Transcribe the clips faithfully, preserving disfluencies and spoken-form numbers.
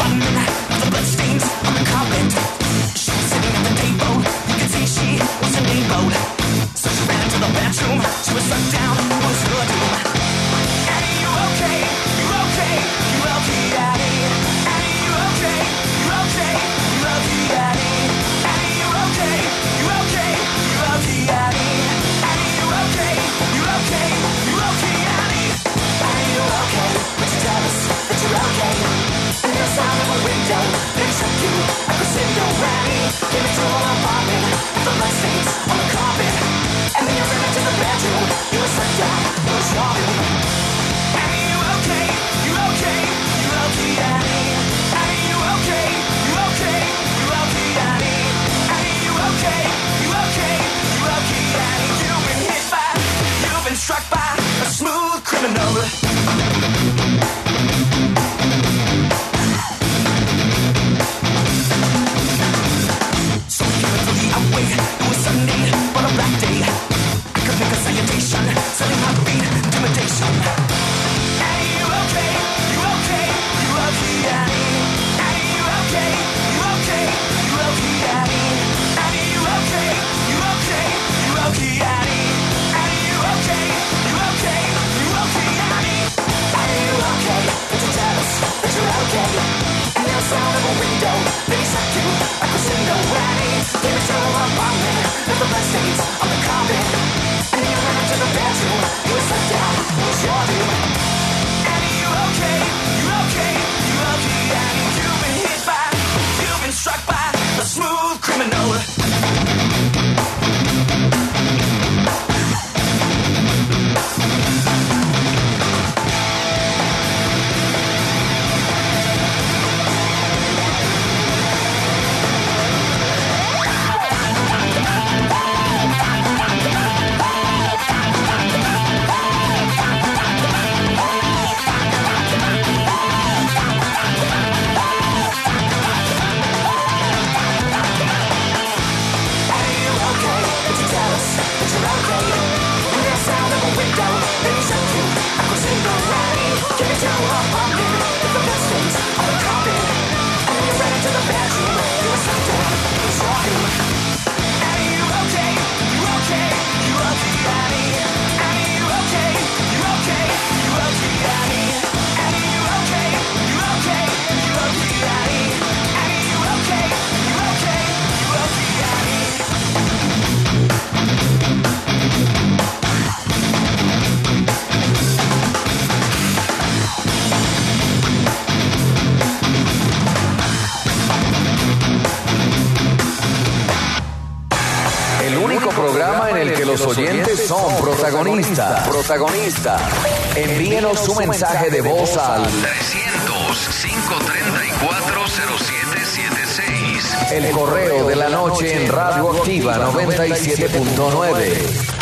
Los oyentes son protagonistas. Protagonistas. Envíenos su mensaje de voz al trescientos, cinco treinta y cuatro, cero siete setenta y seis. El correo de la noche en Radio Activa noventa y siete punto nueve.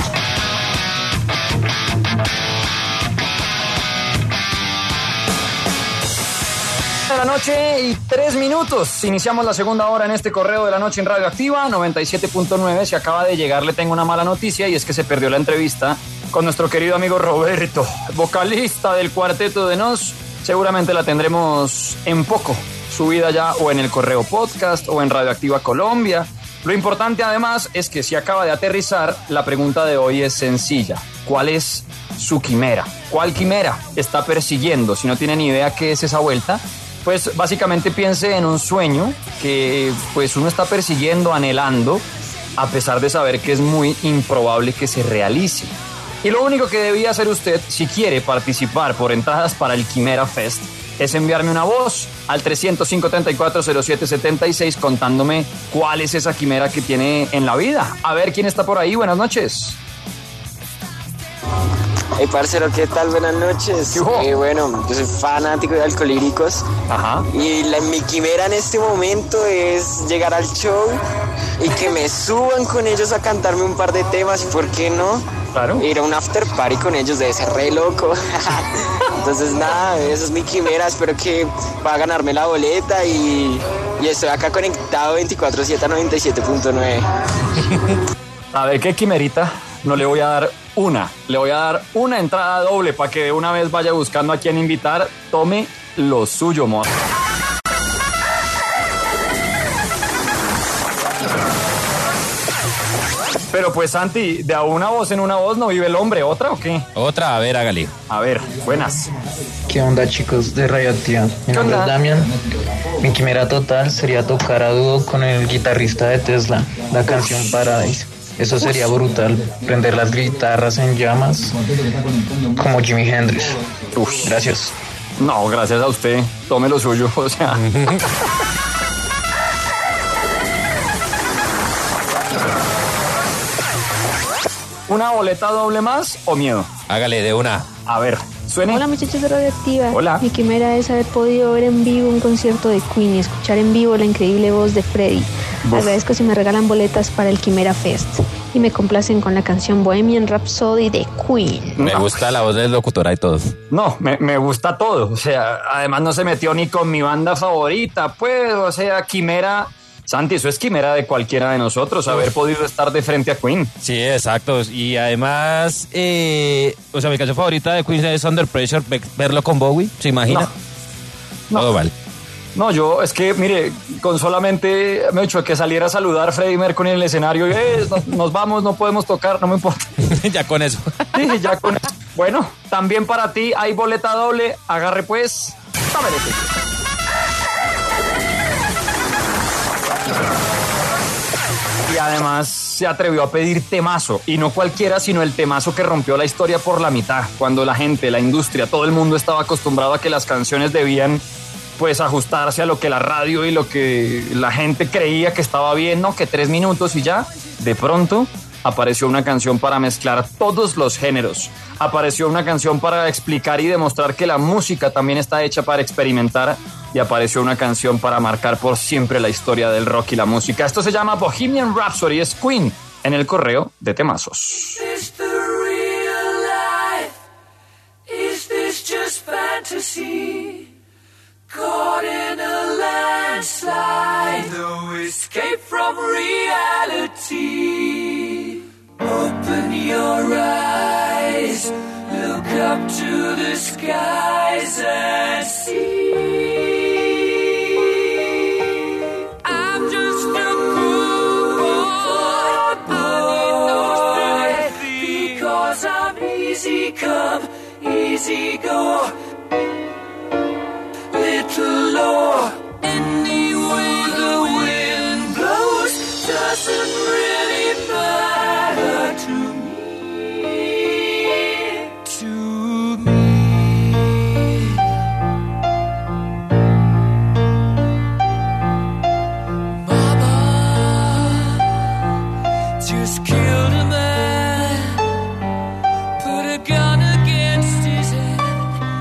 De la noche y tres minutos. Iniciamos la segunda hora en este correo de la noche en Radio Activa noventa y siete punto nueve. Si acaba de llegar, le tengo una mala noticia y es que se perdió la entrevista con nuestro querido amigo Roberto, vocalista del Cuarteto de Nos. Seguramente la tendremos en poco, subida ya o en el Correo Podcast o en Radio Activa Colombia. Lo importante además es que si acaba de aterrizar, la pregunta de hoy es sencilla. ¿Cuál es su quimera? ¿Cuál quimera está persiguiendo? Si no tiene ni idea qué es esa vuelta, pues básicamente piense en un sueño que pues uno está persiguiendo, anhelando, a pesar de saber que es muy improbable que se realice. Y lo único que debía hacer usted, si quiere participar por entradas para el Quimera Fest, es enviarme una voz al trescientos, cinco treinta y cuatro, cero siete setenta y seis contándome cuál es esa quimera que tiene en la vida. A ver quién está por ahí. Buenas noches. Hey, parcero, ¿qué tal? Buenas noches. Eh, bueno, yo soy fanático de Alcolíricos. Ajá. Y la, mi quimera en este momento es llegar al show y que me suban con ellos a cantarme un par de temas. ¿Y por qué no? Claro. Ir a un after party con ellos debe ser re loco. Entonces, nada, esa es mi quimera. Espero que pueda ganarme la boleta y, y estoy acá conectado veinticuatro siete a noventa y siete punto nueve. A ver, ¿qué quimerita? No le voy a dar una, le voy a dar una entrada doble para que de una vez vaya buscando a quién invitar. Tome lo suyo, amor. Pero pues Santi, de a una voz en una voz no vive el hombre, ¿otra o qué? Otra, a ver, hágale. A ver, buenas. ¿Qué onda, chicos de Radioactiva? Mi nombre onda? es Damian. Mi quimera total sería tocar a dúo con el guitarrista de Tesla, la canción Paradise. Eso sería brutal, prender las guitarras en llamas como Jimi Hendrix. Uf. Gracias. No, gracias a usted. Tome lo suyo, o sea. ¿Una boleta doble más o miedo? Hágale de una. A ver, suene. Hola muchachos de Radioactiva. Hola. Mi quimera es haber podido ver en vivo un concierto de Queen y escuchar en vivo la increíble voz de Freddie. Uf. Agradezco si me regalan boletas para el Quimera Fest y me complacen con la canción Bohemian Rhapsody de Queen. Me No. gusta la voz del locutora y todo. No, me, me gusta todo. O sea, además no se metió ni con mi banda favorita. Pues, o sea, Quimera. Santi, eso es quimera de cualquiera de nosotros, haber podido estar de frente a Queen. Sí, exacto. Y además, eh, o sea, mi canción favorita de Queen es Under Pressure, ve- verlo con Bowie, ¿se imagina? No. No. Todo mal. No, yo, es que, mire, con solamente me he hecho que saliera a saludar a Freddie Mercury en el escenario y eh, nos, nos vamos, no podemos tocar, no me importa. Ya con eso. Dije, ya con eso. Bueno, también para ti hay boleta doble, agarre pues. Tómele, pues. Y además se atrevió a pedir temazo, y no cualquiera, sino el temazo que rompió la historia por la mitad, cuando la gente, la industria, todo el mundo estaba acostumbrado a que las canciones debían pues ajustarse a lo que la radio y lo que la gente creía que estaba bien, no, que tres minutos y ya. De pronto apareció una canción para mezclar todos los géneros, apareció una canción para explicar y demostrar que la música también está hecha para experimentar, y apareció una canción para marcar por siempre la historia del rock y la música. Esto se llama Bohemian Rhapsody, es Queen en el correo de temazos. Is the real life? Is this just fantasy? Caught in a landslide, no escape from reality. Open your eyes, look up to the skies and see. I'm just a poor boy, because I'm easy come, easy go. Little Lord, any way the wind blows doesn't really matter to me, to me. Mama just killed a man, put a gun against his head.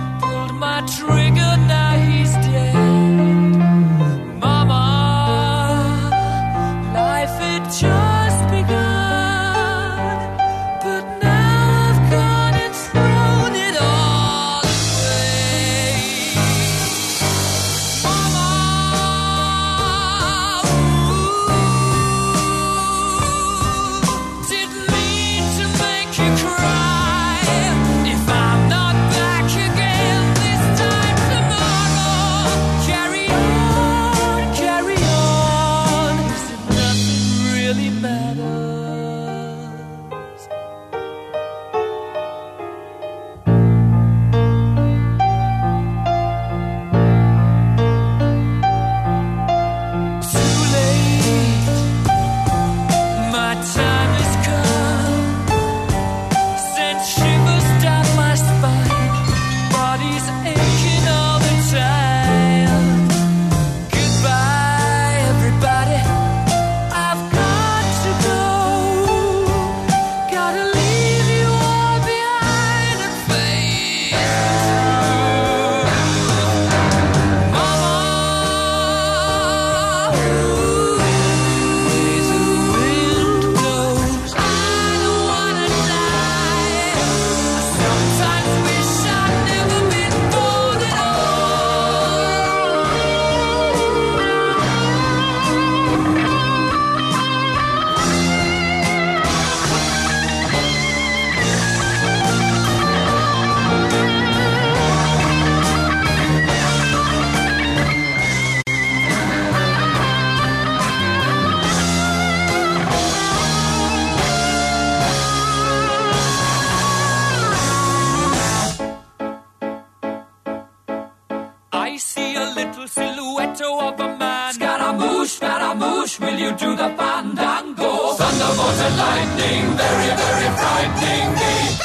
little silhouette of a man. Scaramouche, Scaramouche, will you do the fandango? Thunderbolt and lightning, very, very frightening me.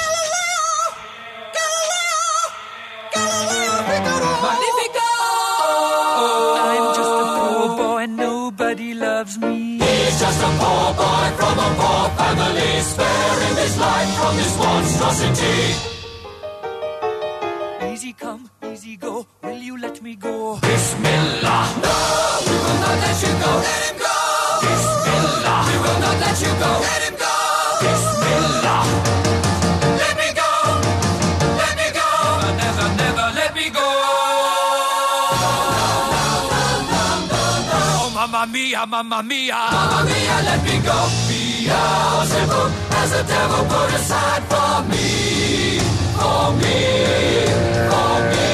Magnifico! I'm just a poor boy, nobody loves me. He's just a poor boy from a poor family, sparing his life from this monstrosity. Easy come, easy go, will you let me go? Bismillah! No, we will not let you go. Let him go! Bismillah! We will not let you go. Let him go! Bismillah! Let me go! Let me go! Never, never let me go! Oh, mamma mia, mamma mia! Mamma mia, let me go! Beelzebub has the devil put aside for me! For me! For me!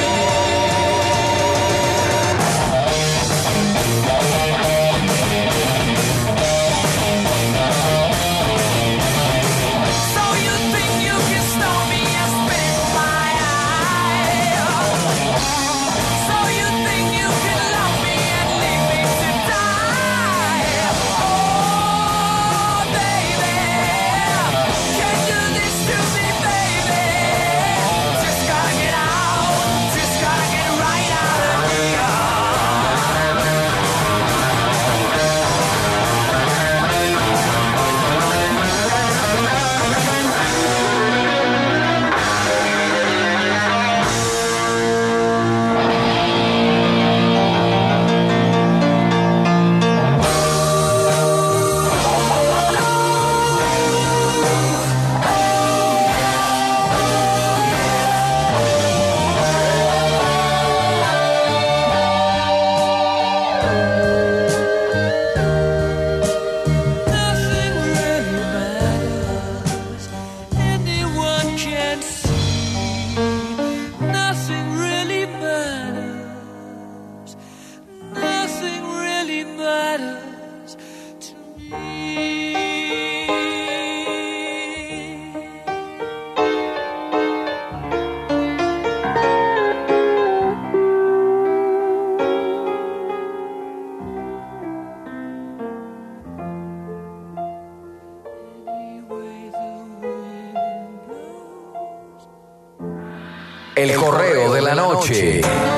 El correo de la noche.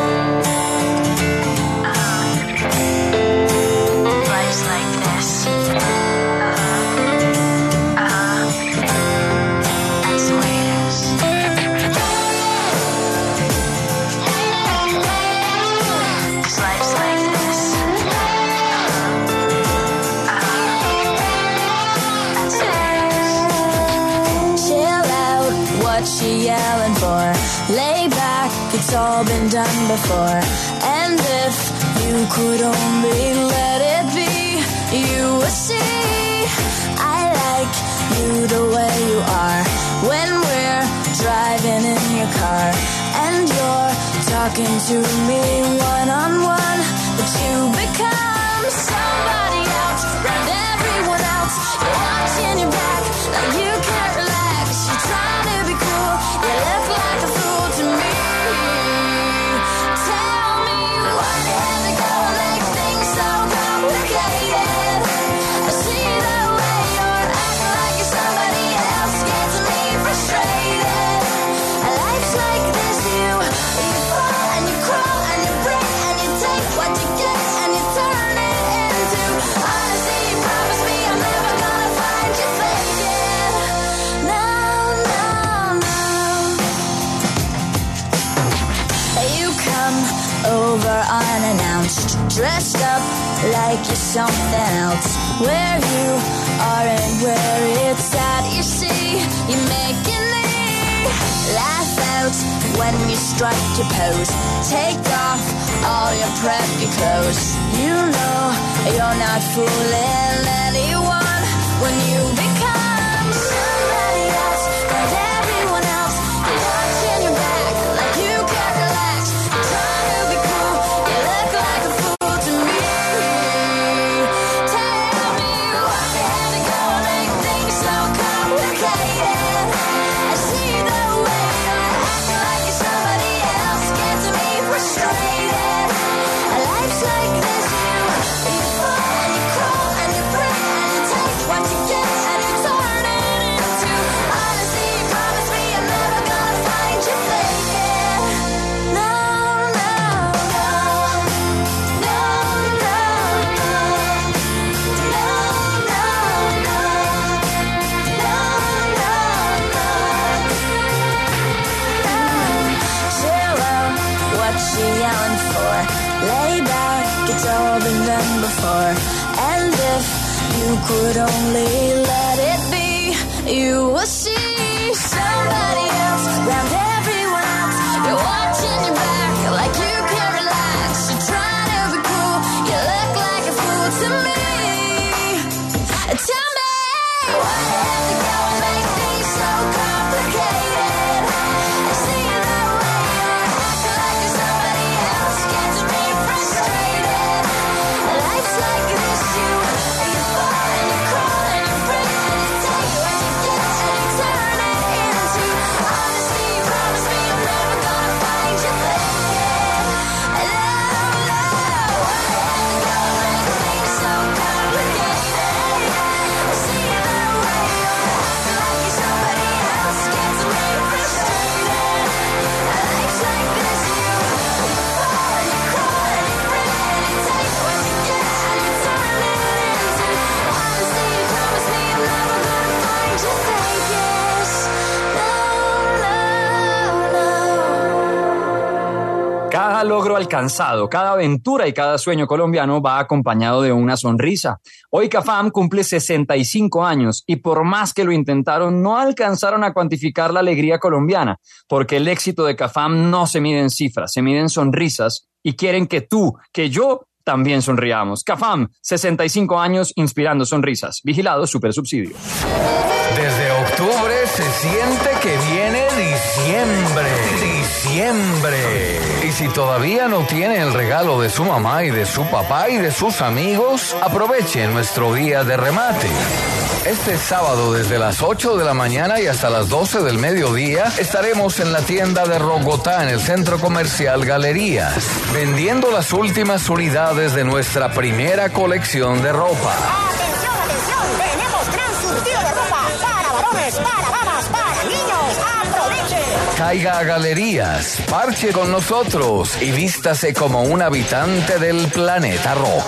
She yelling for, lay back, it's all been done before. And if you could only let it be, you would see I like you the way you are. When we're driving in your car and you're talking to me one on one, but you become somebody else, and everyone else. You're watching your back like you can't relax. You're trying to be cool, you look like a fool to me. Tell me why you had to go and make things so complicated. I see the way you're acting like you're somebody else, gets me frustrated. Life's like this, you, you fall and you crawl and you break and you take what you get and you turn it into honesty. You promise me I'm never gonna find you faking. No, no, no. You come over unannounced, dressed up like you're something else. Where you are and where it's at, you see, you're making me laugh out when you strike your pose. Take off all your preppy clothes. You know you're not fooling anyone when you become somebody else and everyone else. You're watching your back like you can't relax. You're trying to be cool, you look like a fool to me. Tell me why you had to go and make things so complicated. I see the way you're acting like you're somebody else, gets me frustrated. it's all been done before. And if you could only let it be, you will see somebody else round everyone else. You're watching your back like you can relax. You're trying to be cool, you look like a fool to me. Tell me, why have to go and make things so complicated? I see you that way, I act like you're somebody else, gets me frustrated. Life's like an issue, you fall and you crawl and you break and you take what you get and you turn it into honesty. You promise me I'm never gonna find you faking. No, no, why have to go and make things so complicated? I see you that way, I act like you're somebody else, gets me frustrated. Life's like this, you fall and you crawl and you break and you take what you get and you turn it into honesty. You promise me I'm never gonna find you fakest. No, no, no. Cada logro alcanzado, cada aventura y cada sueño colombiano va acompañado de una sonrisa. Hoy Cafam cumple sesenta y cinco años y por más que lo intentaron, no alcanzaron a cuantificar la alegría colombiana, porque el éxito de Cafam no se mide en cifras, se mide en sonrisas y quieren que tú, que yo, también sonriamos. Cafam, sesenta y cinco años inspirando sonrisas. Vigilado Supersubsidio. Desde octubre se siente que viene diciembre. Diciembre. Y si todavía no tiene el regalo de su mamá y de su papá y de sus amigos, aproveche nuestro día de remate. Este sábado desde las ocho de la mañana y hasta las doce del mediodía estaremos en la tienda de Rogotá en el Centro Comercial Galerías, vendiendo las últimas unidades de nuestra primera colección de ropa. ¡Atención, atención! ¡Tenemos gran surtido de ropa! Para varones, para damas, para niños. ¡Aproveche! Caiga a Galerías, parche con nosotros y vístase como un habitante del planeta rock.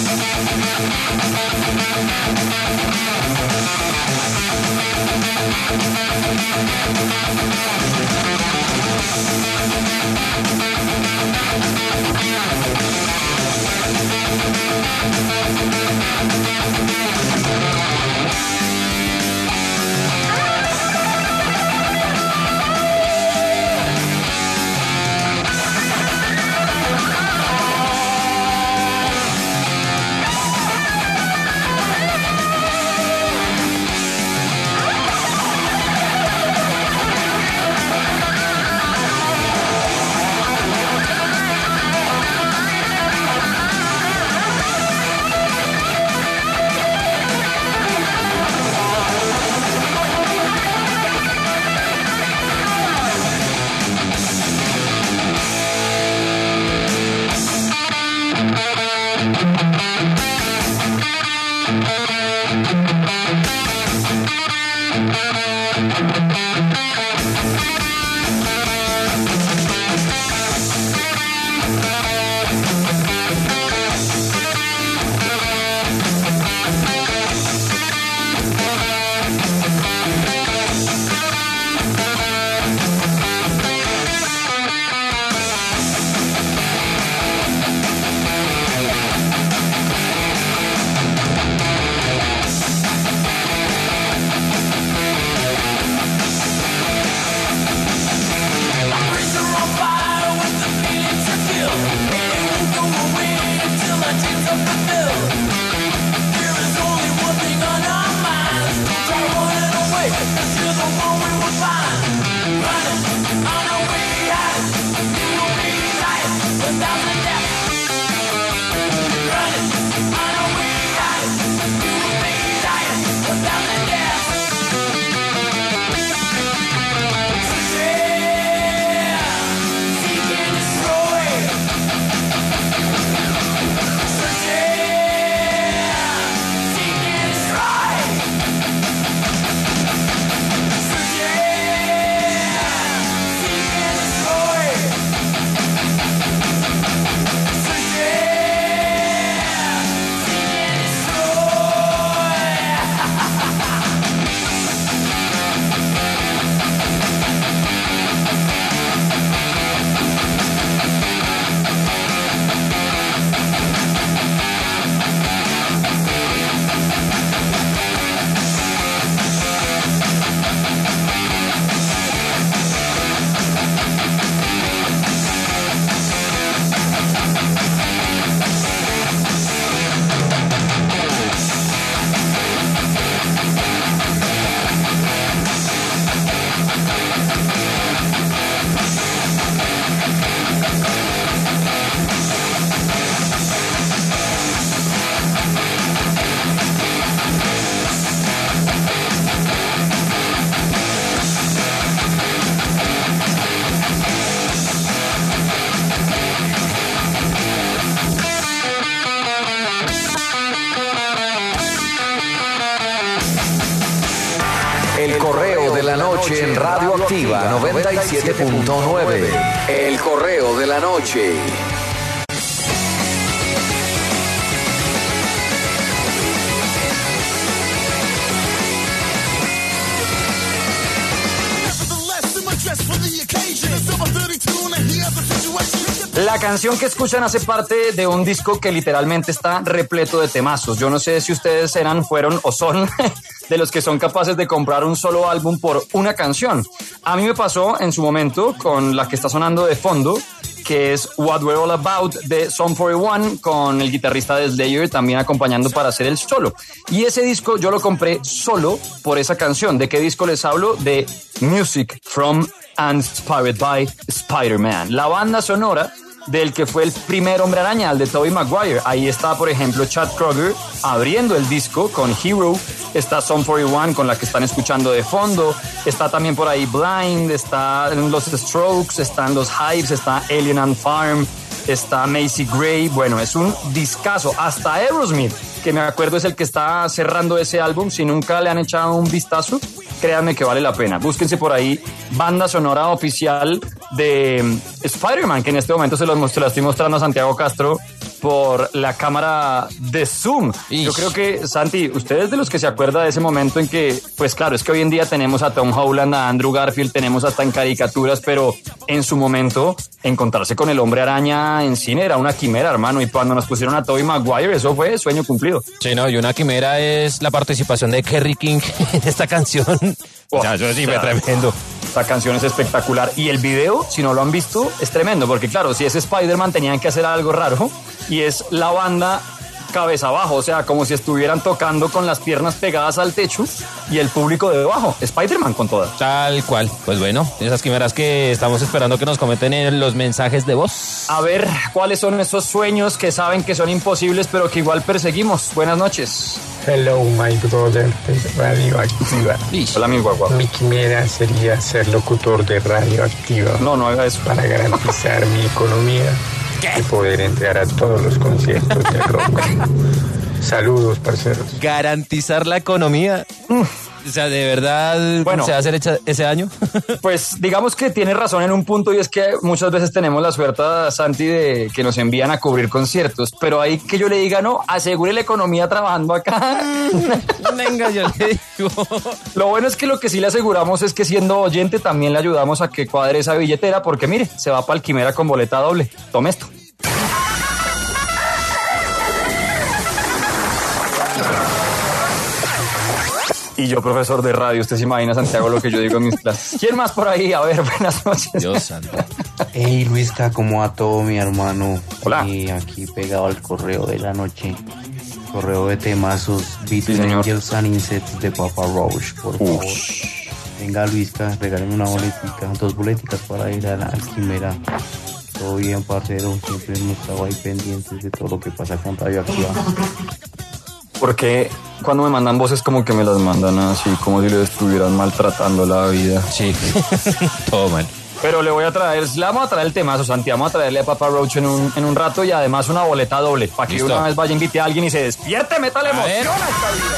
El correo de la noche en Radioactiva noventa y siete punto nueve. El correo de la noche. La canción que escuchan hace parte de un disco que literalmente está repleto de temazos. Yo no sé si ustedes eran, fueron o son de los que son capaces de comprar un solo álbum por una canción. A mí me pasó en su momento con la que está sonando de fondo, que es What We're All About de Sum cuarenta y uno, con el guitarrista de Slayer también acompañando para hacer el solo. Y ese disco yo lo compré solo por esa canción. ¿De qué disco les hablo? De Music from and Inspired by Spider-Man, la banda sonora del que fue el primer Hombre Araña, el de Tobey Maguire. Ahí está, por ejemplo, Chad Kroeger abriendo el disco con Hero. Está Sum cuarenta y uno con la que están escuchando de fondo. Está también por ahí Blind, están los Strokes, están los Hives, está Alien and Farm, está Macy Gray. Bueno, es un discazo. Hasta Aerosmith, que me acuerdo es el que está cerrando ese álbum. Si nunca le han echado un vistazo, créanme que vale la pena. Búsquense por ahí banda sonora oficial de Spider-Man, que en este momento se lo, se lo estoy mostrando a Santiago Castro por la cámara de Zoom. Ish. Yo creo que, Santi, ustedes de los que se acuerda de ese momento en que, pues claro, es que hoy en día tenemos a Tom Holland, a Andrew Garfield, tenemos hasta en caricaturas, pero en su momento encontrarse con el Hombre Araña en cine era una quimera, hermano, y cuando nos pusieron a Tobey Maguire, eso fue sueño cumplido. Sí, no, y una quimera es la participación de Kerry King en esta canción. Oh, o sea, eso sí fue tremendo. Esta canción es espectacular. Y el video, si no lo han visto, es tremendo. Porque claro, si es Spider-Man tenían que hacer algo raro. Y es la banda cabeza abajo. O sea, como si estuvieran tocando con las piernas pegadas al techo. Y el público debajo. Spider-Man con todas. Tal cual. Pues bueno, esas quimeras que estamos esperando que nos comenten en los mensajes de voz. A ver, ¿cuáles son esos sueños que saben que son imposibles pero que igual perseguimos? Buenas noches. Hello, my brother de Radioactiva. Hola, mi guagua. Mi quimera sería ser locutor de Radioactiva. No, no haga eso. Para garantizar mi economía. ¿Qué? Y poder entrar a todos los conciertos de rock. Saludos, parceros. Garantizar la economía. Mm. O sea, ¿de verdad bueno, se va a hacer ese año? Pues digamos que tiene razón en un punto, y es que muchas veces tenemos la suerte, Santi, de que nos envían a cubrir conciertos, pero ahí que yo le diga, no, asegure la economía trabajando acá. Venga, yo le digo. Lo bueno es que lo que sí le aseguramos es que siendo oyente también le ayudamos a que cuadre esa billetera, porque mire, se va para el Quimera con boleta doble. Tome esto. Y yo, profesor de radio, usted se imagina, Santiago, lo que yo digo en mis clases. ¿Quién más por ahí? A ver, buenas noches. Dios santo. Hey, Luisca, ¿cómo va todo, mi hermano? Hola. Y aquí pegado al correo de la noche. Correo de temazos, Beats, sí, Angels and Insects de Papa Roach, por favor. Ush. Venga, Luisca, regáleme una boletica, dos boleticas para ir a la Quimera. Todo bien, parcero. Siempre hemos estado ahí pendientes de todo lo que pasa con Radioactiva. Porque cuando me mandan voces como que me las mandan así, como si le estuvieran maltratando la vida. Sí, todo mal. Pero le voy a traer, le vamos a traer el temazo, Santi, vamos a traerle a Papa Roach en un, en un rato y además una boleta doble, para que ¿listo? Una vez vaya a invitar a alguien y se despierte, métale emoción a esta vida.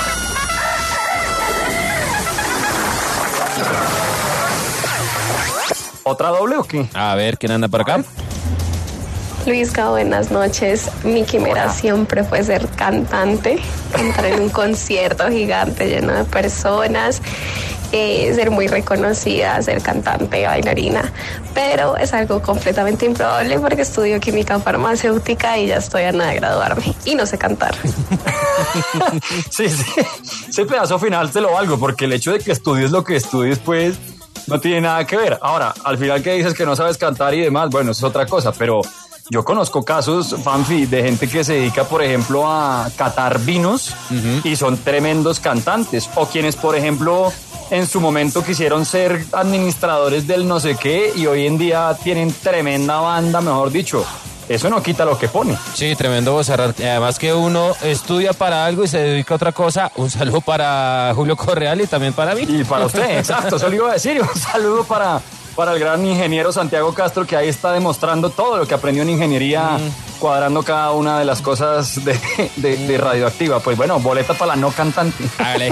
¿Otra doble o qué? A ver, ¿quién anda por acá? Luisca, buenas noches. Mi quimera Hola. Siempre fue ser cantante, cantar en un concierto gigante lleno de personas, eh, ser muy reconocida, ser cantante, bailarina, pero es algo completamente improbable porque estudio química farmacéutica y ya estoy a nada de graduarme y no sé cantar. Sí, sí, ese pedazo final te lo valgo, porque el hecho de que estudies lo que estudies, pues, no tiene nada que ver. Ahora, al final que dices que no sabes cantar y demás, bueno, eso es otra cosa, pero yo conozco casos, Fanfi, de gente que se dedica, por ejemplo, a catar vinos uh-huh. y son tremendos cantantes. O quienes, por ejemplo, en su momento quisieron ser administradores del no sé qué y hoy en día tienen tremenda banda, mejor dicho. Eso no quita lo que pone. Sí, tremendo vozarrón. Además que uno estudia para algo y se dedica a otra cosa. Un saludo para Julio Correal y también para mí. Y para usted, exacto, eso le iba a decir. Un saludo para... para el gran ingeniero Santiago Castro, que ahí está demostrando todo lo que aprendió en ingeniería, mm. cuadrando cada una de las cosas de, de, de Radioactiva. Pues bueno, boleta para la no cantante. Dale.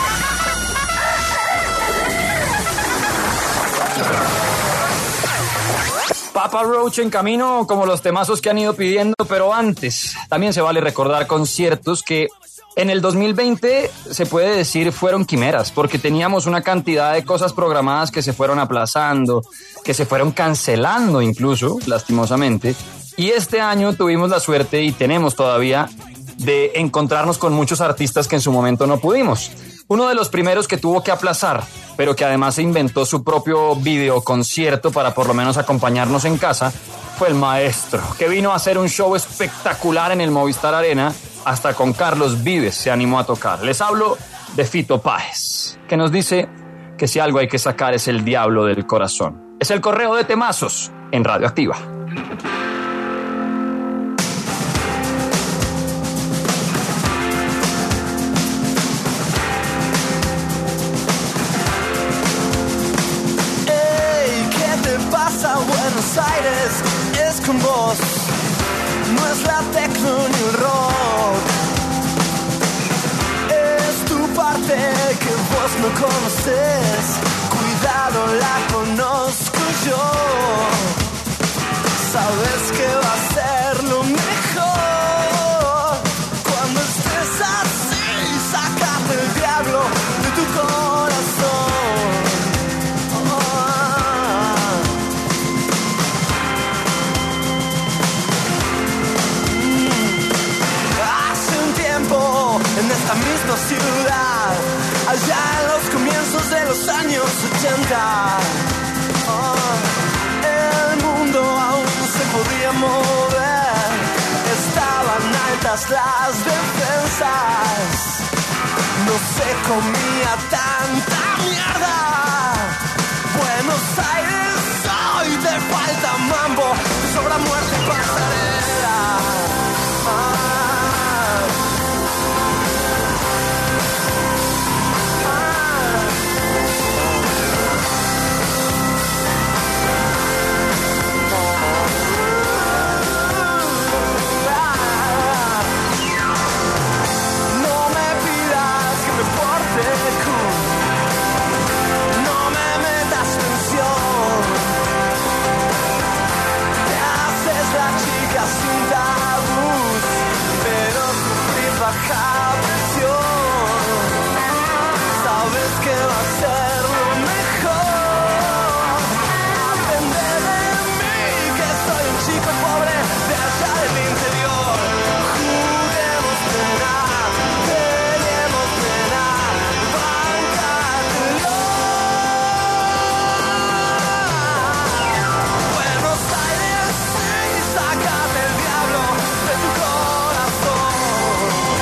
Papa Roach en camino, como los temazos que han ido pidiendo, pero antes también se vale recordar conciertos que en el dos mil veinte se puede decir fueron quimeras, porque teníamos una cantidad de cosas programadas que se fueron aplazando, que se fueron cancelando incluso, lastimosamente. Y este año tuvimos la suerte y tenemos todavía de encontrarnos con muchos artistas que en su momento no pudimos. Uno de los primeros que tuvo que aplazar, pero que además se inventó su propio videoconcierto para por lo menos acompañarnos en casa, fue el Maestro, que vino a hacer un show espectacular en el Movistar Arena. Hasta con Carlos Vives se animó a tocar. Les hablo de Fito Páez, que nos dice que si algo hay que sacar es el diablo del corazón. Es el correo de temazos en Radioactiva. Hey, ¿qué te pasa, Buenos Aires? Es con vos. No es la tecno ni el rock, es tu parte que vos no conoces. Cuidado, la conozco yo. sabes que va a ser lo mejor. Cuando estés así, sácate el diablo de tu corazón. Oh. Hace un tiempo, en esta misma ciudad, allá en los comienzos de los años ochenta, oh, el mundo aún no se podía mover, estaban altas las defensas, no se comía tanta mierda. Buenos Aires hoy te falta mambo, te sobra muerte y pasarela. Ah. No me metas tensión, te haces la chica sin tabús, pero sufrir baja presión. Sabes que va a ser lo mejor. Aprende de mí que soy un chico pobre de allá del interior. Juguemos pena, tenemos pena. Buenos Aires, sí, sácate el diablo de tu corazón.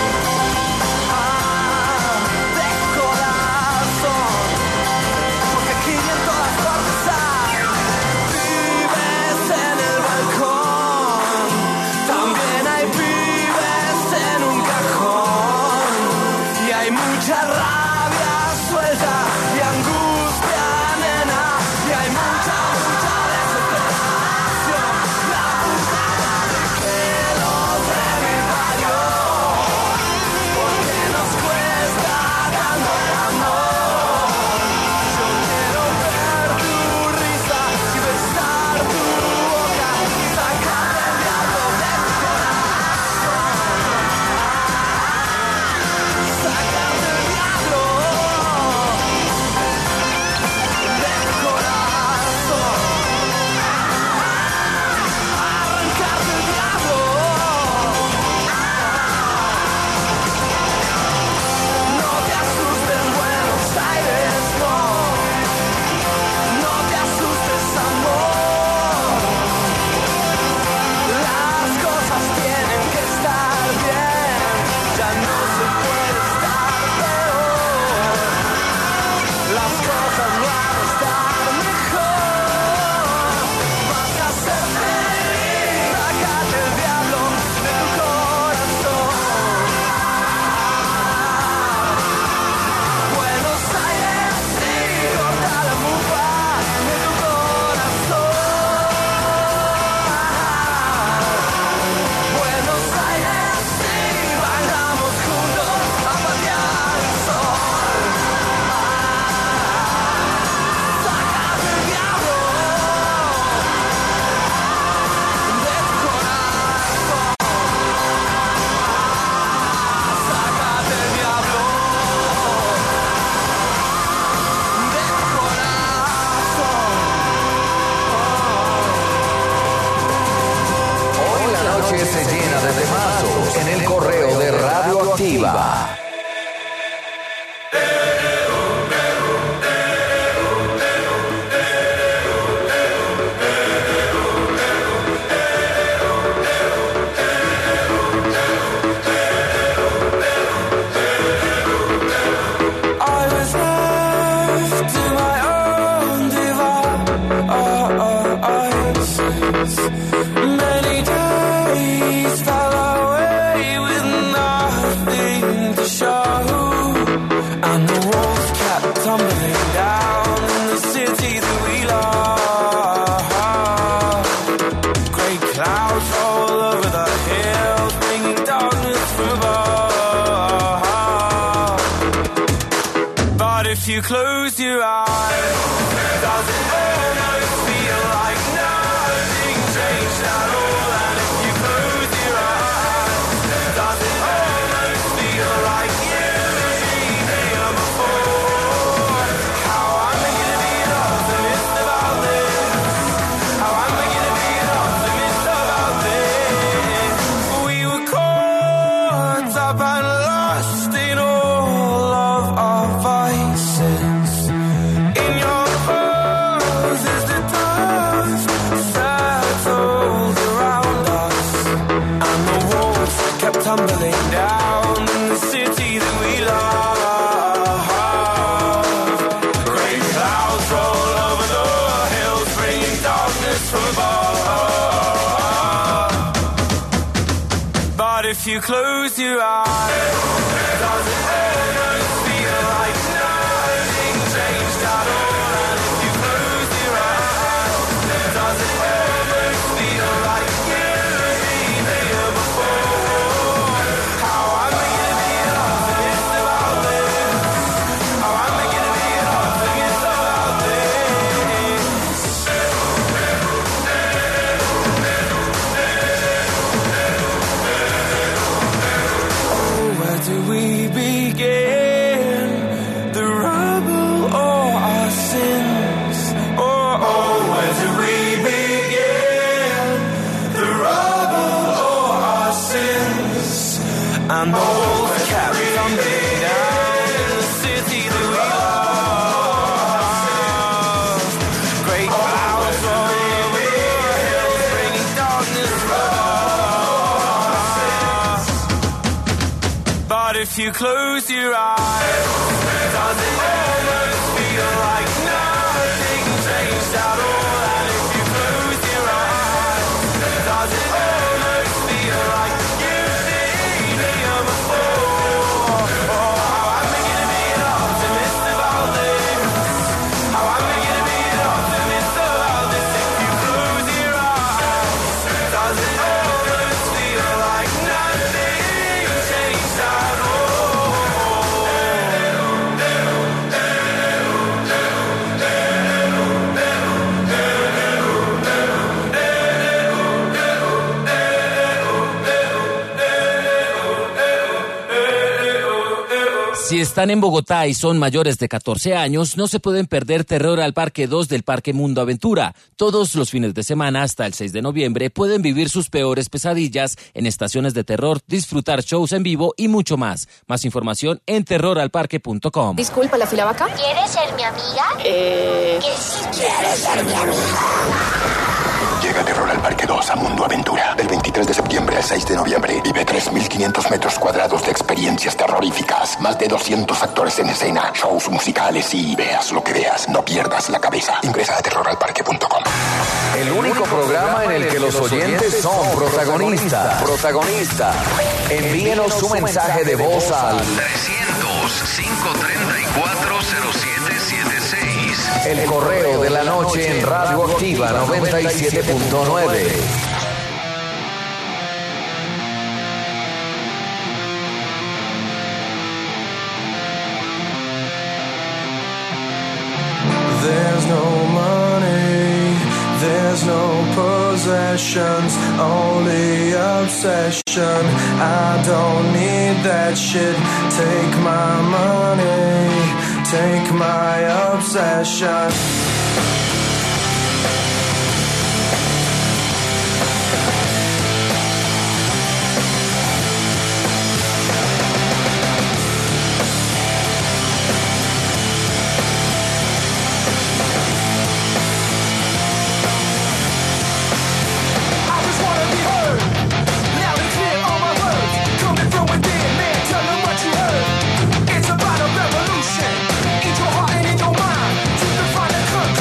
Ah, de corazón. Porque aquí en todas partes hay. Vives en el balcón, también hay pibes en un cajón. Y hay mucha rabia suelta y angustia, nena. Y hay mucha, mucha desesperación. La puta madre que los revivió. Porque nos cuesta tanto el amor. Yo quiero ver tu risa y besar tu boca. Sacar el diablo de tu corazón. Sacar el diablo de tu corazón. Arrancar el diablo. No te asustes, Buenos Aires, no. No te asustes, amor. Las cosas tienen que estar bien. Ya no se puede estar peor. Las cosas van a estar mejor. Vas a ser feliz. Sácate el diablo de tu corazón. Buenos Aires, sí, corta la mufa de tu corazón. Buenos Aires, sí, vayamos juntos a patear el sol. Sácate el diablo de tu corazón. Sácate el diablo de tu corazón. Hoy la noche se llena de temazos en el correo de Radioactiva. I was left to my own devices. Many days fell away with nothing to show, and the walls kept tumbling down in the city that we love. Grey clouds all over the hills, bringing darkness from above. But if you close your eyes, does it almost feel like nothing changed? tumbling down in the city that we love. Great clouds roll over the hills, bringing darkness from above. But if you close your eyes, does it almost feel like nothing changed at all? And if you close your eyes, does it almost feel like you've been here before? How I'm gonna be an optimist about this. How I'm gonna be an optimist about this. Oh, where do we begin? The rubble or our sins? Oh, oh, where do we begin? The rubble or our sins? And the wolf kept thumbing down in the city that we love. Great clouds roll over the hills, bringing darkness from above. But if you close your eyes, does it almost feel like nothing changed at all? And if you close your eyes, does it almost feel like you've been here before? Oh, how I'm gonna be an optimist about this. How I'm gonna be an optimist about this. If you close your eyes, does it almost feel like nothing changed at all? Si están en Bogotá y son mayores de catorce años, no se pueden perder Terror al Parque dos del Parque Mundo Aventura. Todos los fines de semana hasta el seis de noviembre pueden vivir sus peores pesadillas en estaciones de terror, disfrutar shows en vivo y mucho más. Más información en terror al parque punto com. Disculpa, ¿la fila va acá? ¿Quieres ser mi amiga? Eh... Que si quieres ser mi amiga. Llega Terror al Parque dos a Mundo Aventura. Del veintitrés de septiembre al seis de noviembre. Vive tres mil quinientos metros cuadrados de experiencias terroríficas. Más de doscientos actores en escena. Shows musicales y veas lo que veas. No pierdas la cabeza. Ingresa a terror al parque punto com. El único programa en el que los oyentes son protagonistas. Protagonistas. Envíenos su mensaje de voz al trescientos, cinco treinta y cuatro, cero siete siete seis. El correo de la noche en Radioactiva noventa y siete punto nueve. There's no money, there's no possessions, only obsession. I don't need that shit. Take my money, take my obsession. It's about a revolution. In your heart and in your mind. To define a country.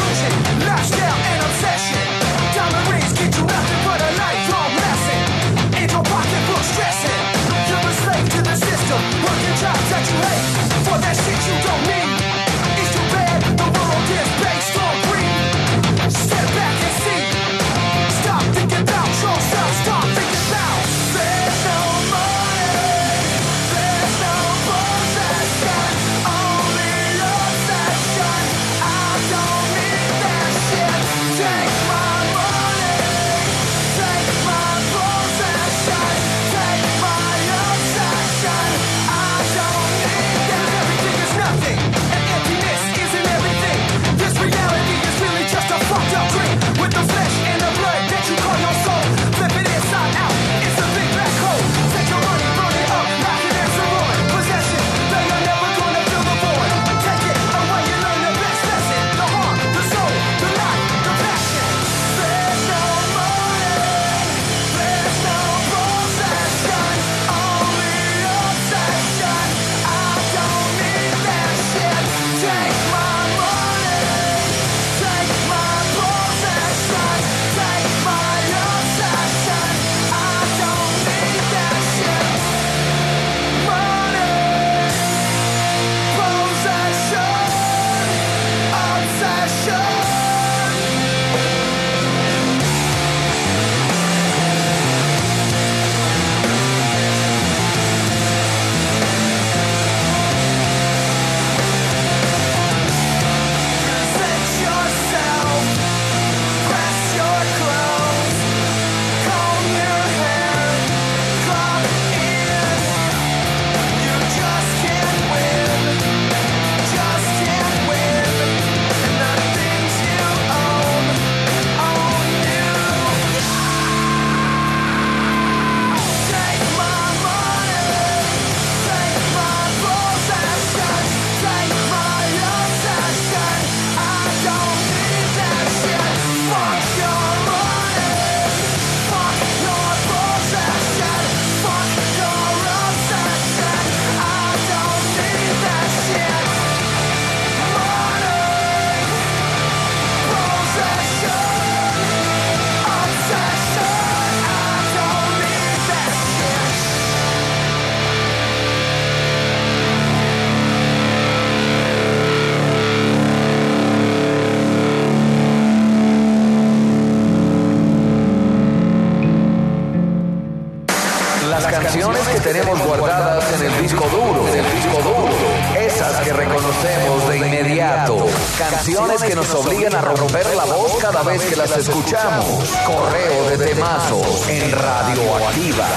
Las canciones que tenemos guardadas en el disco duro, en el disco duro. Esas que reconocemos de inmediato. Canciones que nos obligan a romper la voz cada vez que las escuchamos. Correo de temazos en Radioactiva.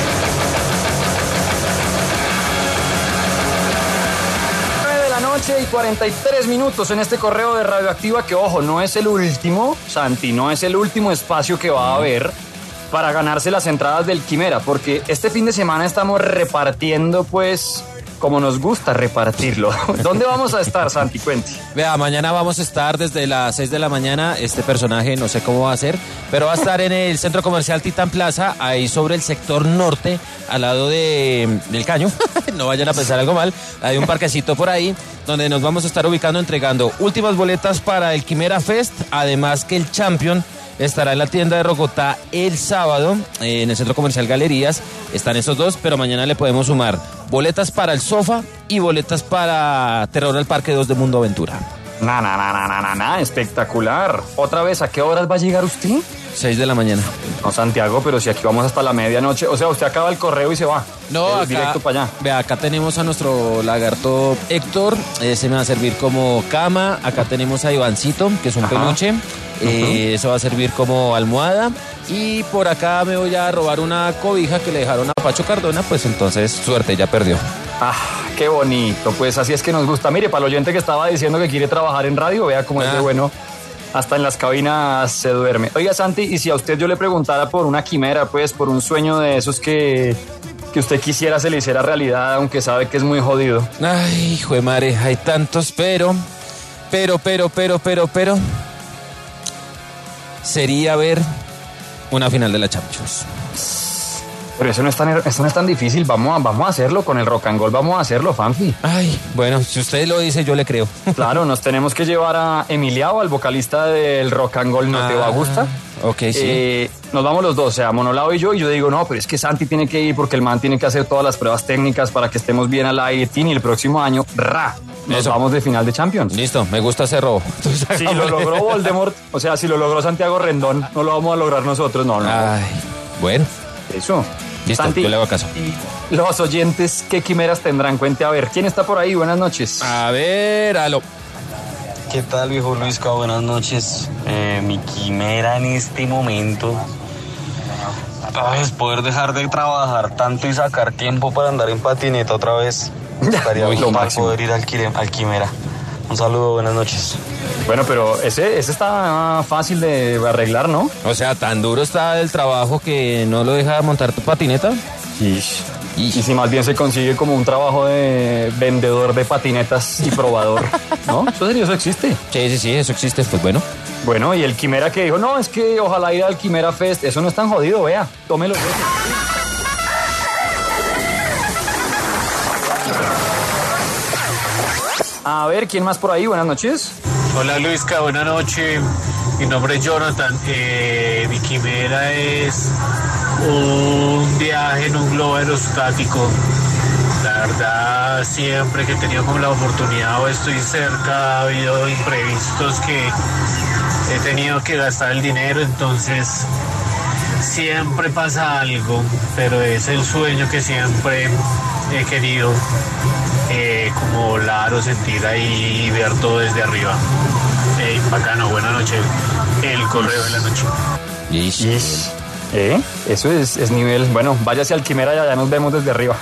Noche y cuarenta y tres minutos en este correo de Radioactiva, que ojo, no es el último, Santi, no es el último espacio que va a haber para ganarse las entradas del Quimera, porque este fin de semana estamos repartiendo, pues, como nos gusta repartirlo. ¿Dónde vamos a estar, Santi? Cuente. Vea, mañana vamos a estar desde las seis de la mañana. Este personaje no sé cómo va a ser, pero va a estar en el Centro Comercial Titán Plaza, ahí sobre el sector norte, al lado de, del Caño. No vayan a pensar algo mal. Hay un parquecito por ahí donde nos vamos a estar ubicando, entregando últimas boletas para el Quimera Fest. Además que el Champion estará en la tienda de Rogotá el sábado, eh, en el Centro Comercial Galerías. Están esos dos, pero mañana le podemos sumar boletas para el Sofá y boletas para Terror al Parque dos de Mundo Aventura. Na, na, na, na, na, na, espectacular. ¿Otra vez a qué horas va a llegar usted? seis de la mañana. No, Santiago, pero si aquí vamos hasta la medianoche. O sea, usted acaba el correo y se va. No, acá, directo para allá. Vea, acá tenemos a nuestro lagarto Héctor. Ese me va a servir como cama. Acá tenemos a Ivancito, que es un Ajá. peluche. Uh-huh. Eh, eso va a servir como almohada. Y por acá me voy a robar una cobija que le dejaron a Pacho Cardona. Pues entonces, suerte, ya perdió. Ah, qué bonito. Pues así es que nos gusta. Mire, para el oyente que estaba diciendo que quiere trabajar en radio, vea cómo ah. es de bueno. Hasta en las cabinas se duerme. Oiga, Santi, y si a usted yo le preguntara por una quimera, pues por un sueño de esos que, que usted quisiera se le hiciera realidad, aunque sabe que es muy jodido. Ay, hijo de madre, hay tantos, pero, pero, pero, pero, pero, pero, sería ver una final de la Champions. Pero eso no es tan, eso no es tan difícil, vamos a, vamos a hacerlo con el Rock and Roll, vamos a hacerlo, Fanfi. Ay, bueno, si usted lo dice, yo le creo. Claro, nos tenemos que llevar a Emiliano, al vocalista del Rock and Roll, ¿no ah, te va a gustar? Ok, sí. Eh, nos vamos los dos, o sea, Monolao y yo, y yo digo, no, pero es que Santi tiene que ir porque el man tiene que hacer todas las pruebas técnicas para que estemos bien al aire, y el próximo año, ra, nos Eso. vamos de final de Champions. Listo, me gusta ese robo. Entonces, si lo logró Voldemort, o sea, si lo logró Santiago Rendón, no lo vamos a lograr nosotros, no, no. Ay, bueno. Eso. Listo, Santi, yo le hago caso. Y los oyentes, ¿qué quimeras tendrán? Cuente a ver. ¿Quién está por ahí? Buenas noches. A ver, aló. ¿Qué tal, viejo Luisca? Buenas noches. Eh, mi quimera en este momento ay, es poder dejar de trabajar tanto y sacar tiempo para andar en patineta otra vez. Estaría Uy, lo máximo. Poder ir al, al quimera. Un saludo, buenas noches. Bueno, pero ese, ese está fácil de arreglar, ¿no? O sea, tan duro está el trabajo que no lo deja montar tu patineta. Ish. Ish. Y si más bien se consigue como un trabajo de vendedor de patinetas y probador, ¿no? Eso serio, eso existe. Sí, sí, sí, eso existe, pues bueno. Bueno, y el Quimera que dijo, no, es que ojalá ir al Quimera Fest, eso no es tan jodido, vea, tómelo. A ver, ¿quién más por ahí? Buenas noches. Hola Luisca, buenas noches. Mi nombre es Jonathan. Eh, mi quimera es un viaje en un globo aerostático. La verdad, siempre que he tenido como la oportunidad o estoy cerca, ha habido imprevistos que he tenido que gastar el dinero, entonces siempre pasa algo, pero es el sueño que siempre he querido. Eh, como volar o sentir ahí y ver todo desde arriba. Hey, bacano, buena noche. El correo de la noche. Yes. Yes. ¿Eh? Eso es, es nivel. Bueno, váyase al Quimera y allá nos vemos desde arriba.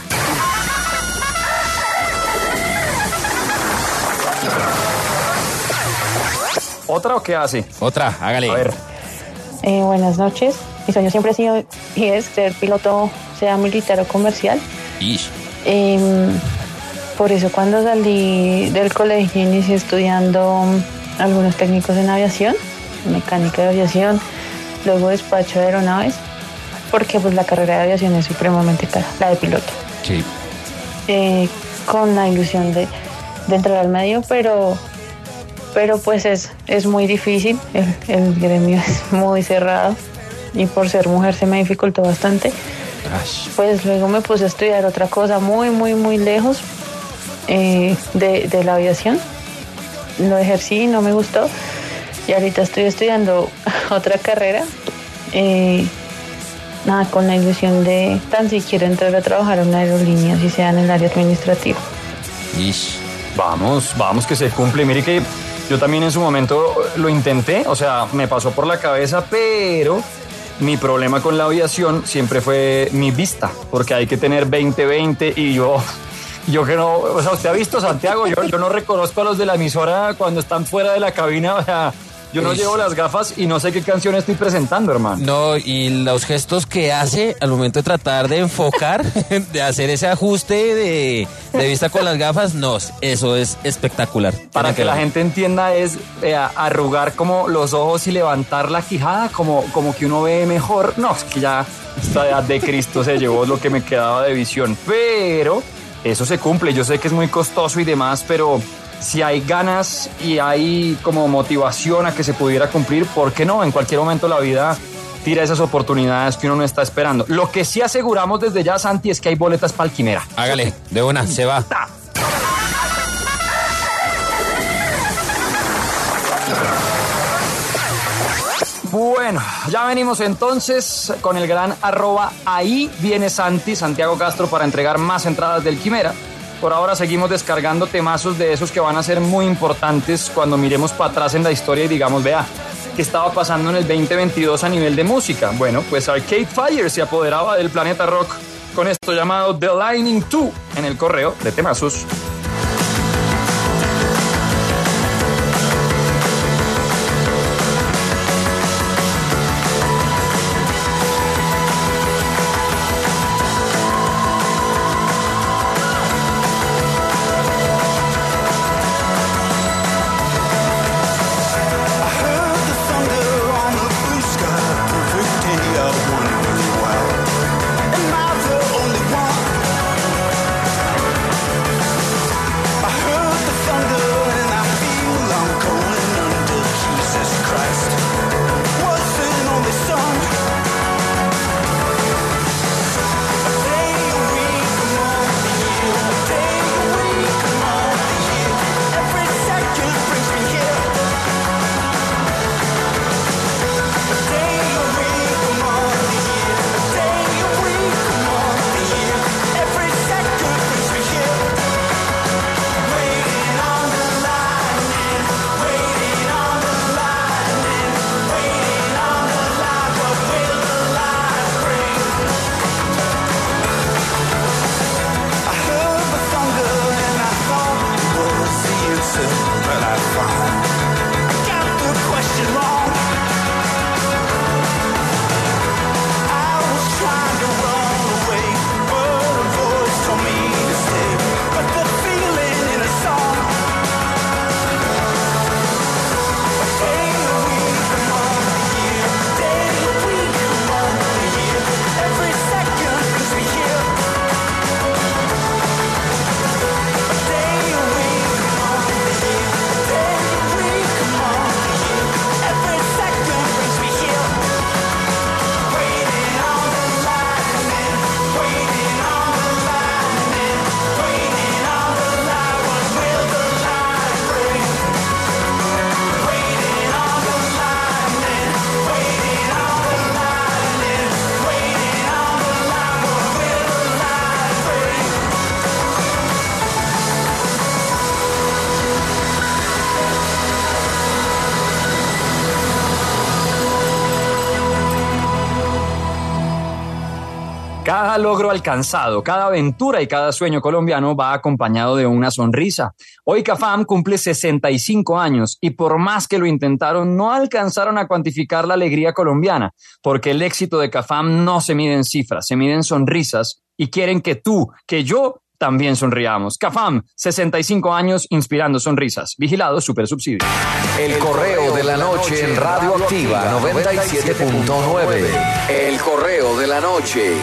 ¿Otra o qué hace? Otra, hágale. A ver. Eh, buenas noches. Mi sueño siempre ha sido y es ser piloto, sea militar o comercial. Yes. Eh, Por eso cuando salí del colegio inicié estudiando algunos técnicos en aviación, mecánica de aviación, luego despacho de aeronaves, porque pues la carrera de aviación es supremamente cara, la de piloto. Sí. Eh, con la ilusión de, de entrar al medio, pero, pero pues es, es muy difícil, el, el gremio es muy cerrado y por ser mujer se me dificultó bastante. Ay. Pues luego me puse a estudiar otra cosa muy, muy, muy lejos. Eh, de, de la aviación, lo ejercí, no me gustó y ahorita estoy estudiando otra carrera eh, nada, con la ilusión de tan siquiera entrar a trabajar a una aerolínea, si sea en el área administrativa. Ish. Vamos, vamos que se cumple. Mire que yo también en su momento lo intenté, o sea, me pasó por la cabeza, pero mi problema con la aviación siempre fue mi vista, porque hay que tener veinte veinte y yo, yo que no, o sea, usted ha visto Santiago, yo, yo no reconozco a los de la emisora cuando están fuera de la cabina, o sea, yo no llevo las gafas y no sé qué canción estoy presentando, hermano. No, y los gestos que hace al momento de tratar de enfocar, de hacer ese ajuste de, de vista con las gafas, no, eso es espectacular. Para que, que la gente entienda es eh, arrugar como los ojos y levantar la quijada, como, como que uno ve mejor. No, es que ya esta edad de Cristo se llevó lo que me quedaba de visión. Pero eso se cumple, yo sé que es muy costoso y demás, pero si hay ganas y hay como motivación a que se pudiera cumplir, ¿por qué no? En cualquier momento la vida tira esas oportunidades que uno no está esperando. Lo que sí aseguramos desde ya, Santi, es que hay boletas para el Quimera. Hágale, de una, se va. Bueno, ya venimos entonces con el gran arroba ahí viene Santi, Santiago Castro, para entregar más entradas del Quimera. Por ahora seguimos descargando temazos de esos que van a ser muy importantes cuando miremos para atrás en la historia y digamos, vea, ¿qué estaba pasando en el veinte veintidós a nivel de música? Bueno, pues Arcade Fire se apoderaba del planeta rock con esto llamado The Lightning dos en el correo de temazos. Cada logro alcanzado, cada aventura y cada sueño colombiano va acompañado de una sonrisa. Hoy Cafam cumple sesenta y cinco años y por más que lo intentaron, no alcanzaron a cuantificar la alegría colombiana, porque el éxito de Cafam no se mide en cifras, se mide en sonrisas y quieren que tú, que yo, también sonriamos. Cafam, sesenta y cinco años inspirando sonrisas. Vigilado Supersubsidio. El correo de la noche en Radio Activa noventa y siete punto nueve. El correo de la noche.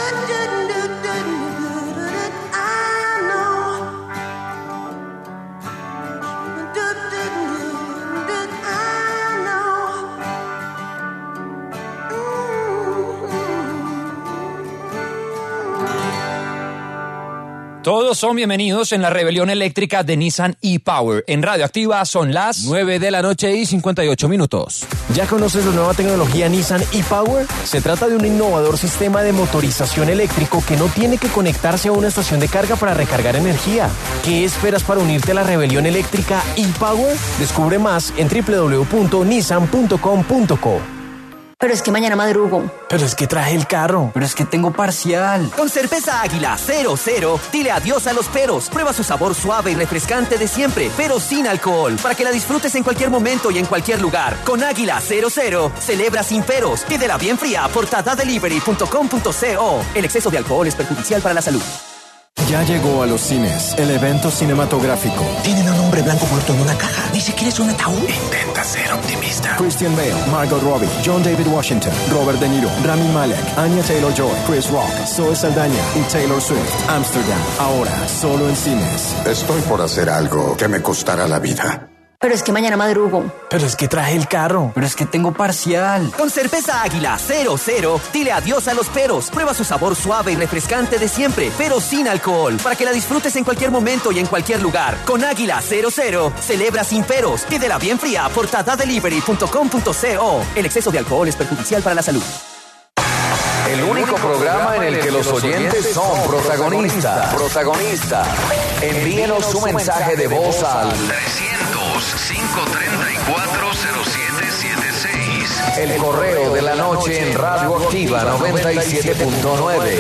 Todos son bienvenidos en la rebelión eléctrica de Nissan e-Power. En Radioactiva son las nueve de la noche y cincuenta y ocho minutos. ¿Ya conoces la nueva tecnología Nissan e-Power? Se trata de un innovador sistema de motorización eléctrico que no tiene que conectarse a una estación de carga para recargar energía. ¿Qué esperas para unirte a la rebelión eléctrica e-Power? Descubre más en doble u doble u doble u punto nissan punto com punto co. Pero es que mañana madrugo. Pero es que traje el carro. Pero es que tengo parcial. Con cerveza Águila cero cero, dile adiós a los peros. Prueba su sabor suave y refrescante de siempre, pero sin alcohol. Para que la disfrutes en cualquier momento y en cualquier lugar. Con Águila cero cero, celebra sin peros. Pídela bien fría por tata delivery punto com punto co. El exceso de alcohol es perjudicial para la salud. Ya llegó a los cines el evento cinematográfico. Tienen un hombre blanco muerto en una caja. Ni siquiera es un ataúd. Intenta ser optimista. Christian Bale, Margot Robbie, John David Washington, Robert De Niro, Rami Malek, Anya Taylor-Joy, Chris Rock, Zoe Saldaña y Taylor Swift. Amsterdam, ahora solo en cines. Estoy por hacer algo que me costará la vida. Pero es que mañana madrugo. Pero es que traje el carro. Pero es que tengo parcial. Con cerveza Águila cero cero, dile adiós a los peros. Prueba su sabor suave y refrescante de siempre, pero sin alcohol. Para que la disfrutes en cualquier momento y en cualquier lugar. Con Águila cero cero, celebra sin peros. Pídela bien fría por tata delivery punto com punto co. El exceso de alcohol es perjudicial para la salud. El único programa en el que los oyentes son protagonistas. Protagonistas. Envíenos su mensaje de voz al trescientos, cinco treinta y cuatro, cero siete siete seis. El correo de la noche en Radioactiva noventa y siete punto nueve.